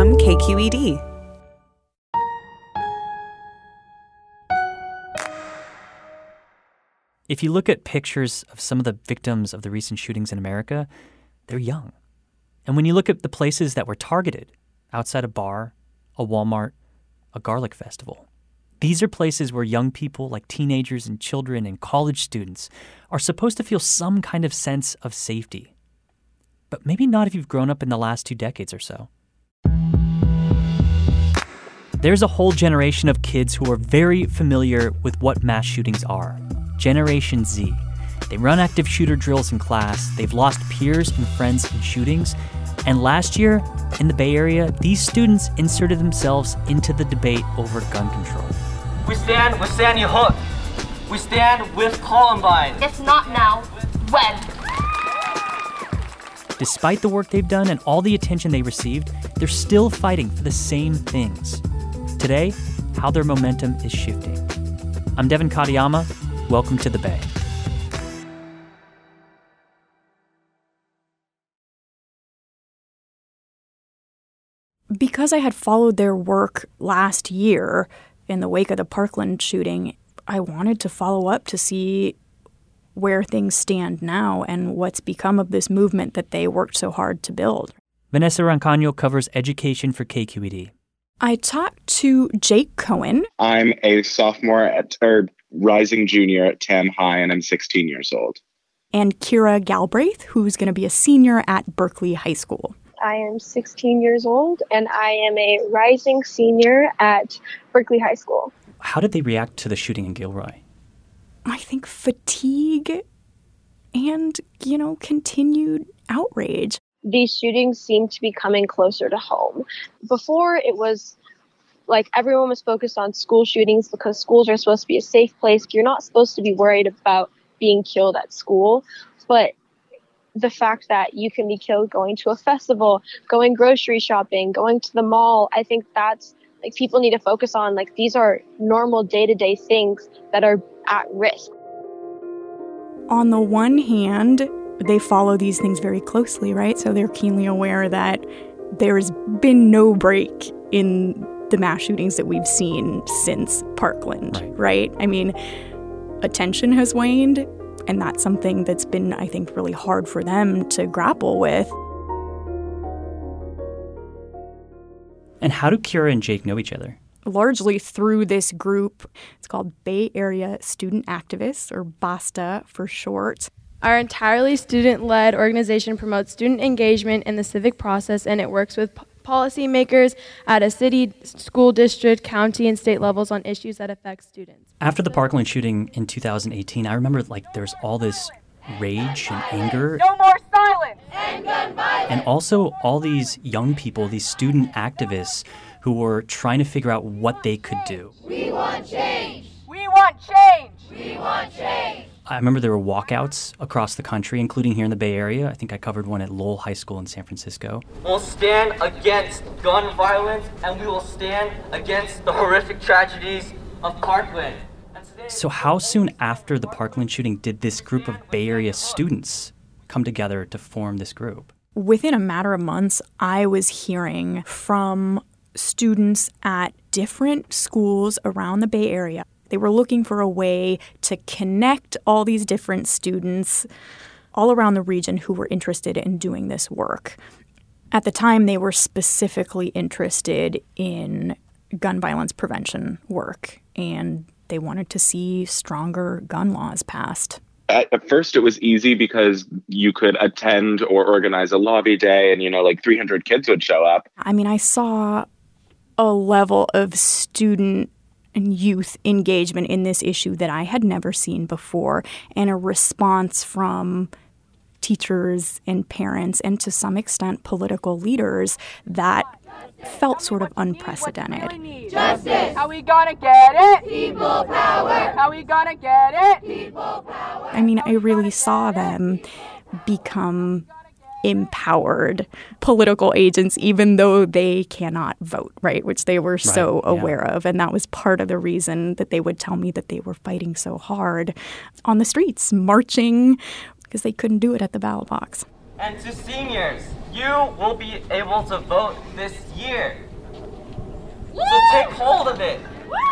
from KQED. If you look at pictures of some of the victims of the recent shootings in America, they're young. And when you look at the places that were targeted, outside a bar, a Walmart, a garlic festival, these are places where young people like teenagers and children and college students are supposed to feel some kind of sense of safety. But maybe not if you've grown up in the last 2 decades or so. There's a whole generation of kids who are very familiar with what mass shootings are. Generation Z. They run active shooter drills in class, they've lost peers and friends in shootings, and last year, in the Bay Area, these students inserted themselves into the debate over gun control. We stand with Sandy Hook. We stand with Columbine. If not now, when? Despite the work they've done and all the attention they received, they're still fighting for the same things. Today, how their momentum is shifting. I'm Devin Katayama. Welcome to the Bay. Because I had followed their work last year in the wake of the Parkland shooting, I wanted to follow up to see where things stand now and what's become of this movement that they worked so hard to build. Vanessa Rancaño covers education for KQED. I talked to Jake Cohen. I'm a sophomore rising junior at Tam High, and I'm 16 years old. And Kira Galbraith, who's going to be a senior at Berkeley High School. I am 16 years old, and I am a rising senior at Berkeley High School. How did they react to the shooting in Gilroy? I think fatigue and, continued outrage. These shootings seem to be coming closer to home. Before, it was like everyone was focused on school shootings because schools are supposed to be a safe place. You're not supposed to be worried about being killed at school. But the fact that you can be killed going to a festival, going grocery shopping, going to the mall, I think that's people need to focus on these are normal day-to-day things that are at risk. On the one hand, they follow these things very closely, right? So they're keenly aware that there's been no break in the mass shootings that we've seen since Parkland, right? I mean, attention has waned, and that's something that's been, I think, really hard for them to grapple with. And how do Kira and Jake know each other? Largely through this group. It's called Bay Area Student Activists, or BASTA for short. Our entirely student-led organization promotes student engagement in the civic process, and it works with policymakers at a city, school district, county, and state levels on issues that affect students. After the Parkland shooting in 2018, I remember there's all this rage and anger. No more silence! And gun violence! And also all these young people, these student activists who were trying to figure out what they could do. We want change! We want change! We want change! I remember there were walkouts across the country, including here in the Bay Area. I think I covered one at Lowell High School in San Francisco. We'll stand against gun violence, and we will stand against the horrific tragedies of Parkland. So how soon after the Parkland shooting did this group of Bay Area students come together to form this group? Within a matter of months, I was hearing from students at different schools around the Bay Area. They were looking for a way to connect all these different students all around the region who were interested in doing this work. At the time, they were specifically interested in gun violence prevention work, and they wanted to see stronger gun laws passed. At first, it was easy because you could attend or organize a lobby day and, 300 kids would show up. I mean, I saw a level of student and youth engagement in this issue that I had never seen before, and a response from teachers and parents and to some extent political leaders that felt sort of unprecedented. Justice! How we gonna get it? People power! How we gonna get it? People power! I mean, I really saw them become empowered political agents, even though they cannot vote, right? Which they were so aware of. And that was part of the reason that they would tell me that they were fighting so hard on the streets, marching, because they couldn't do it at the ballot box. And to seniors, you will be able to vote this year. So take hold of it.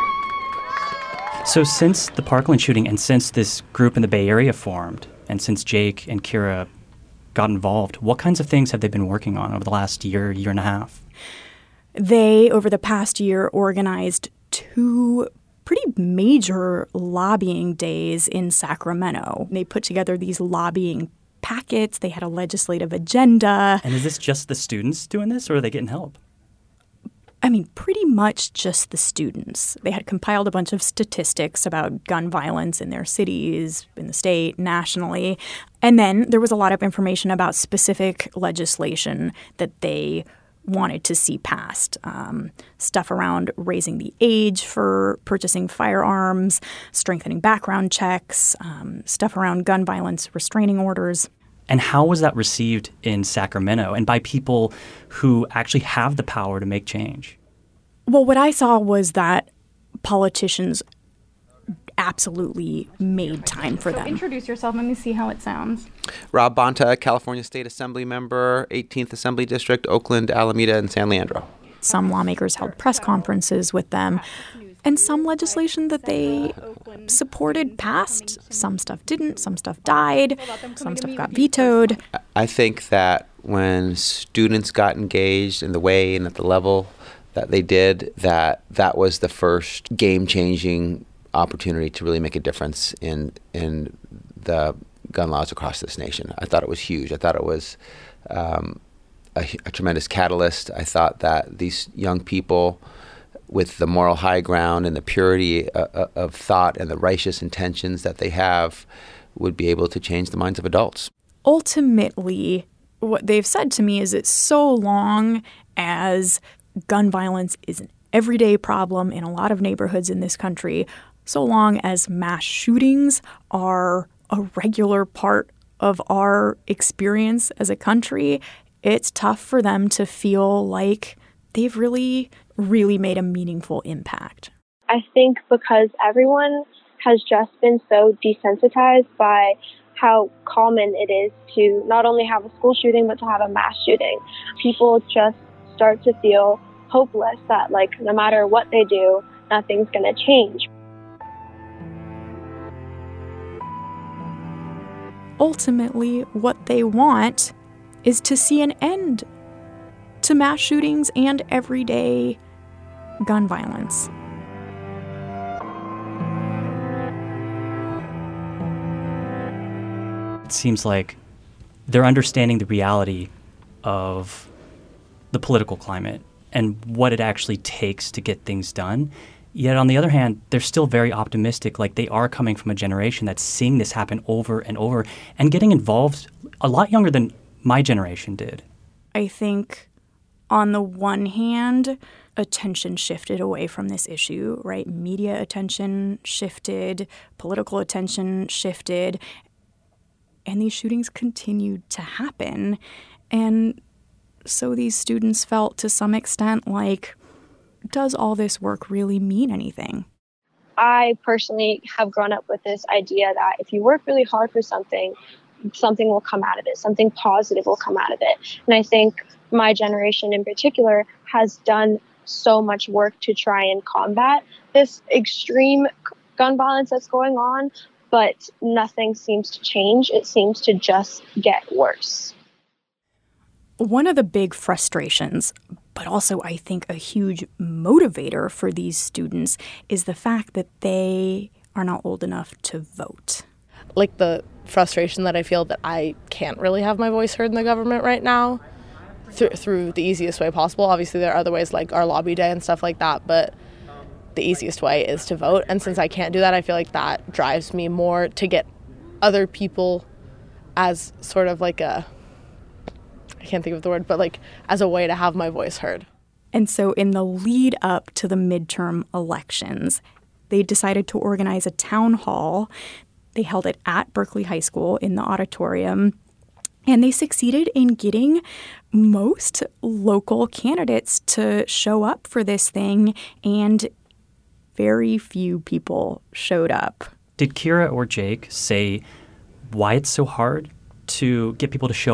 So since the Parkland shooting and since this group in the Bay Area formed and since Jake and Kira got involved, what kinds of things have they been working on over the last year and a half? They, over the past year, organized 2 pretty major lobbying days in Sacramento. They put together these lobbying packets. They had a legislative agenda. And is this just the students doing this, or are they getting help? I mean, pretty much just the students. They had compiled a bunch of statistics about gun violence in their cities, in the state, nationally. And then there was a lot of information about specific legislation that they wanted to see passed. Stuff around raising the age for purchasing firearms, strengthening background checks, stuff around gun violence restraining orders. And how was that received in Sacramento and by people who actually have the power to make change? Well, what I saw was that politicians absolutely made time for them. Introduce yourself. Let me see how it sounds. Rob Bonta, California State Assembly member, 18th Assembly District, Oakland, Alameda, and San Leandro. Some lawmakers held press conferences with them. And some legislation that they supported passed. Some stuff didn't. Some stuff died. Some stuff got vetoed. I think that when students got engaged in the way and at the level that they did, that was the first game-changing opportunity to really make a difference in the gun laws across this nation. I thought it was huge. I thought it was a tremendous catalyst. I thought that these young people, with the moral high ground and the purity of thought and the righteous intentions that they have, would be able to change the minds of adults. Ultimately, what they've said to me is that so long as gun violence is an everyday problem in a lot of neighborhoods in this country, so long as mass shootings are a regular part of our experience as a country, it's tough for them to feel like they've really made a meaningful impact. I think because everyone has just been so desensitized by how common it is to not only have a school shooting, but to have a mass shooting. People just start to feel hopeless that, like, no matter what they do, nothing's going to change. Ultimately, what they want is to see an end to mass shootings and everyday gun violence. It seems like they're understanding the reality of the political climate and what it actually takes to get things done. Yet on the other hand, they're still very optimistic, like they are coming from a generation that's seeing this happen over and over and getting involved a lot younger than my generation did. I think on the one hand, attention shifted away from this issue, right? Media attention shifted, political attention shifted, and these shootings continued to happen. And so these students felt to some extent like, does all this work really mean anything? I personally have grown up with this idea that if you work really hard for something, something will come out of it, something positive will come out of it. And I think my generation in particular has done so much work to try and combat this extreme gun violence that's going on, but nothing seems to change. It seems to just get worse. One of the big frustrations, but also I think a huge motivator for these students, is the fact that they are not old enough to vote. Like the frustration that I feel that I can't really have my voice heard in the government right now through the easiest way possible. Obviously, there are other ways like our lobby day and stuff like that, but the easiest way is to vote. And since I can't do that, I feel like that drives me more to get other people as sort of like I can't think of the word, but like as a way to have my voice heard. And so in the lead up to the midterm elections, they decided to organize a town hall. They held it at Berkeley High School in the auditorium, and they succeeded in getting most local candidates to show up for this thing, and very few people showed up. Did Kira or Jake say why it's so hard to get people to show up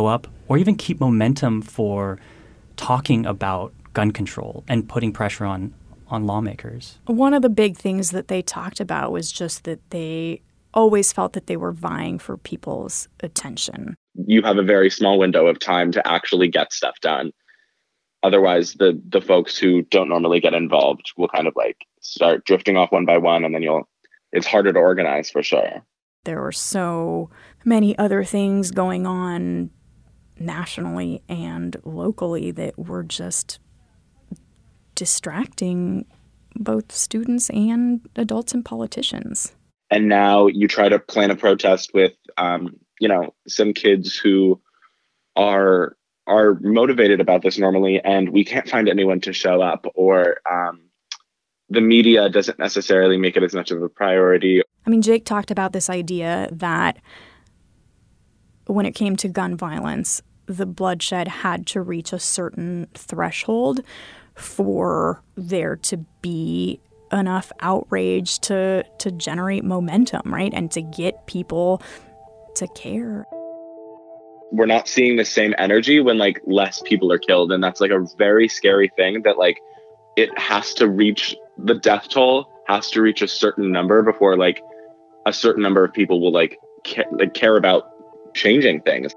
or even keep momentum for talking about gun control and putting pressure on lawmakers? One of the big things that they talked about was just that they always felt that they were vying for people's attention. You have a very small window of time to actually get stuff done. Otherwise, the folks who don't normally get involved will kind of like start drifting off one by one, and then it's harder to organize for sure. There were so many other things going on nationally and locally that were just distracting both students and adults and politicians. And now you try to plan a protest with, some kids who are motivated about this normally, and we can't find anyone to show up, or the media doesn't necessarily make it as much of a priority. I mean, Jake talked about this idea that when it came to gun violence, the bloodshed had to reach a certain threshold for there to be enough outrage to generate momentum, right? And to get people to care. We're not seeing the same energy when like less people are killed. And that's like a very scary thing, that like it has to reach, the death toll has to reach a certain number before like a certain number of people will like care about changing things.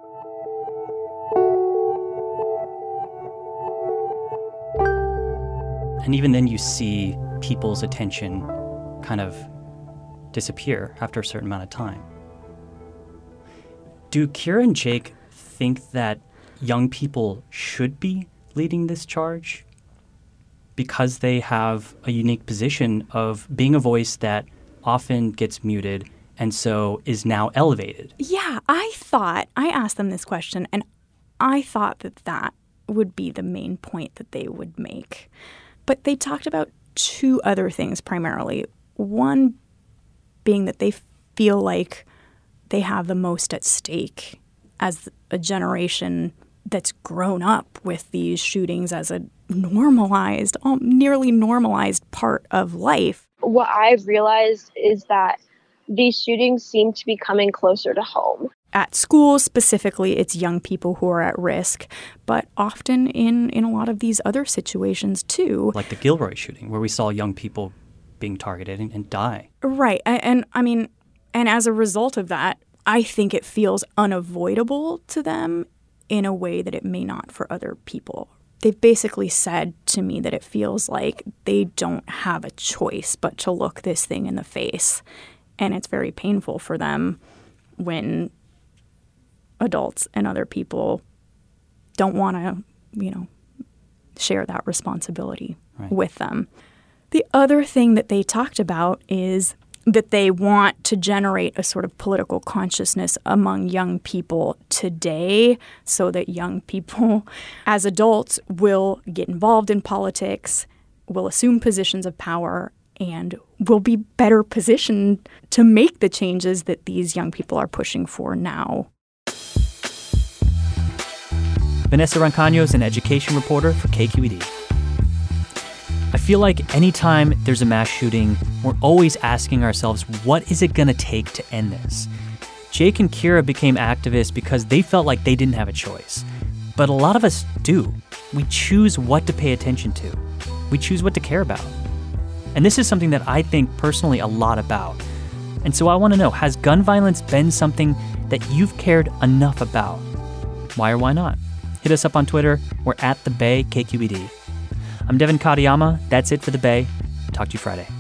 And even then you see people's attention kind of disappear after a certain amount of time. Do Kira and Jake think that young people should be leading this charge because they have a unique position of being a voice that often gets muted and so is now elevated? Yeah, I asked them this question, and I thought that would be the main point that they would make. But they talked about two other things primarily. One being that they feel like they have the most at stake as a generation that's grown up with these shootings as a normalized, nearly normalized part of life. What I've realized is that these shootings seem to be coming closer to home. At schools specifically, it's young people who are at risk, but often in a lot of these other situations too. Like the Gilroy shooting, where we saw young people being targeted and die. Right. And I mean, and as a result of that, I think it feels unavoidable to them in a way that it may not for other people. They've basically said to me that it feels like they don't have a choice but to look this thing in the face. And it's very painful for them when adults and other people don't want to, share that responsibility with them. The other thing that they talked about is that they want to generate a sort of political consciousness among young people today so that young people as adults will get involved in politics, will assume positions of power, and will be better positioned to make the changes that these young people are pushing for now. Vanessa Rancaño is an education reporter for KQED. I feel like anytime there's a mass shooting, we're always asking ourselves, what is it going to take to end this? Jake and Kira became activists because they felt like they didn't have a choice. But a lot of us do. We choose what to pay attention to. We choose what to care about. And this is something that I think personally a lot about. And so I want to know, has gun violence been something that you've cared enough about? Why or why not? Hit us up on Twitter. We're @TheBay KQED. I'm Devin Katayama. That's it for The Bay. Talk to you Friday.